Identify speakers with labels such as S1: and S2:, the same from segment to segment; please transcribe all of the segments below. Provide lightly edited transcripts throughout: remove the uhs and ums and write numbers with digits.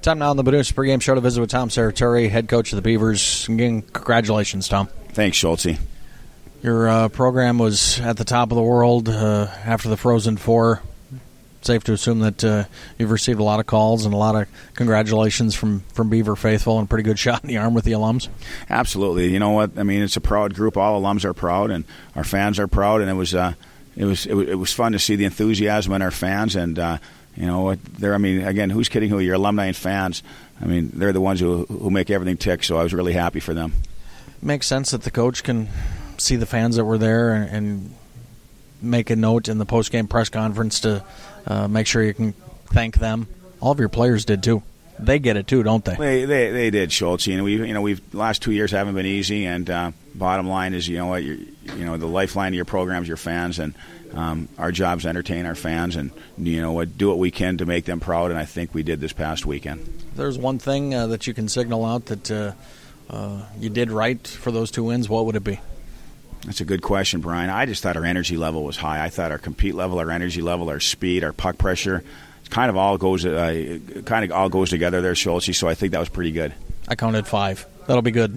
S1: Time now on the Benoist pregame show to visit with Tom Serratore, head coach of the Beavers. Again, congratulations, Tom.
S2: Thanks, Schultze.
S1: Your program was at the top of the world after the Frozen Four. Safe to assume that you've received a lot of calls and a lot of congratulations from Beaver faithful and a pretty good shot in the arm with the alums.
S2: Absolutely. You know what? I mean, it's a proud group. All alums are proud, and our fans are proud. And it was fun to see the enthusiasm in our fans. And you know what? I mean, again, who's kidding who? Your alumni and fans. I mean, they're the ones who make everything tick. So I was really happy for them.
S1: It makes sense that the coach can see the fans that were there and make a note in the post-game press conference to make sure you can thank them. All of your players did too. They get it too, don't they?
S2: They did, Schultze. And we've last 2 years haven't been easy. And bottom line is, the lifeline to your programs, your fans, and our job is to entertain our fans and do what we can to make them proud. And I think we did this past weekend.
S1: There's one thing that you can signal out that you did right for those 2 wins. What would it be?
S2: That's a good question, Brian. I just thought our energy level was high. I thought our compete level, our energy level, our speed, our puck pressure, kind of all goes together there, Schultze. So I think that was pretty good.
S1: I counted 5. That'll be good.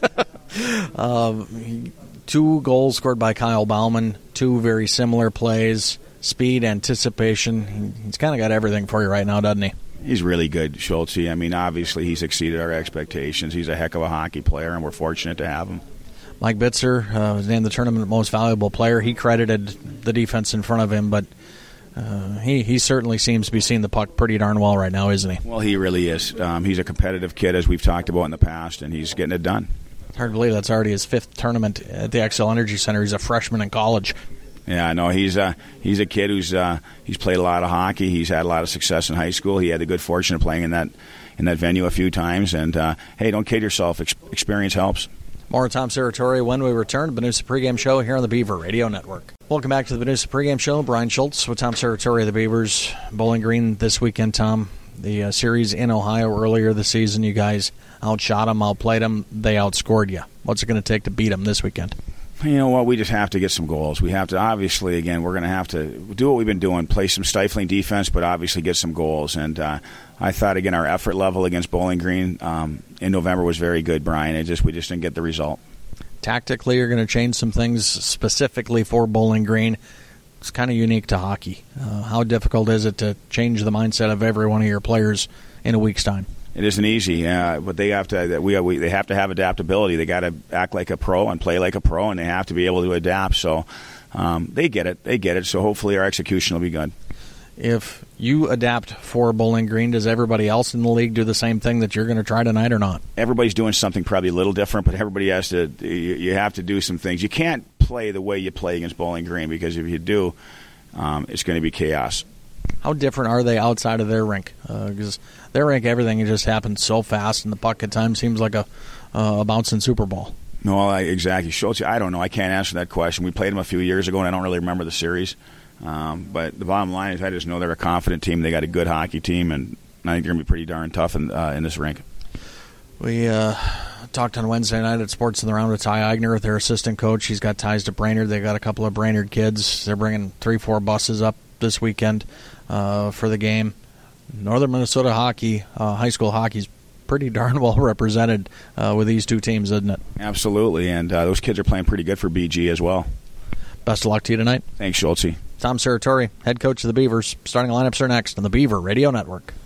S1: 2 goals scored by Kyle Bauman. 2 very similar plays. Speed, anticipation. He's kind of got everything for you right now, doesn't he?
S2: He's really good, Schultze. I mean, obviously he's exceeded our expectations. He's a heck of a hockey player, and we're fortunate to have him.
S1: Mike Bitzer was named the tournament most valuable player. He credited the defense in front of him, but he certainly seems to be seeing the puck pretty darn well right now, isn't he?
S2: Well, he really is. He's a competitive kid, as we've talked about in the past, and he's getting it done.
S1: It's hard to believe that's already his 5th tournament at the Xcel Energy Center. He's a freshman in college.
S2: Yeah, no, he's a kid he's played a lot of hockey. He's had a lot of success in high school. He had the good fortune of playing in that venue a few times. And hey, don't kid yourself. Experience helps.
S1: More Tom Serratore when we return to the Benoist pregame show here on the Beaver Radio Network. Welcome back to the Benoist pregame show. Brian Schultz with Tom Serratore of the Beavers. Bowling Green this weekend, Tom. The series in Ohio earlier this season, you guys outshot them, outplayed them. They outscored you. What's it going to take to beat them this weekend?
S2: You know what? We just have to get some goals. We have to, obviously, again, we're going to have to do what we've been doing, play some stifling defense, but obviously get some goals. And I thought, again, our effort level against Bowling Green in November was very good, Brian. We just didn't get the result.
S1: Tactically, you're going to change some things specifically for Bowling Green. It's kind of unique to hockey. How difficult is it to change the mindset of every one of your players in a week's time?
S2: It isn't easy, but they have to. They have to have adaptability. They got to act like a pro and play like a pro, and they have to be able to adapt. So they get it. They get it. So hopefully our execution will be good.
S1: If you adapt for Bowling Green, does everybody else in the league do the same thing that you're going to try tonight or not?
S2: Everybody's doing something probably a little different, but everybody has to. You have to do some things. You can't play the way you play against Bowling Green because if you do, it's going to be chaos.
S1: How different are they outside of their rink? Because their rink, everything just happens so fast, and the puck at times seems like a bouncing Super Bowl.
S2: No, exactly. Schultze, I don't know. I can't answer that question. We played them a few years ago, and I don't really remember the series. But the bottom line is I just know they're a confident team. They got a good hockey team, and I think they're going to be pretty darn tough in this rink.
S1: We talked on Wednesday night at Sports in the Round with Ty Eigner, their assistant coach. He's got ties to Brainerd. They got a couple of Brainerd kids. They're bringing 3-4 buses up this weekend for the game. Northern Minnesota hockey, high school hockey, is pretty darn well represented with these 2 teams, isn't it?
S2: Absolutely, and those kids are playing pretty good for BG as well.
S1: Best of luck to you tonight.
S2: Thanks, Schultze.
S1: Tom Serratore, head coach of the Beavers. Starting lineups are next on the Beaver Radio Network.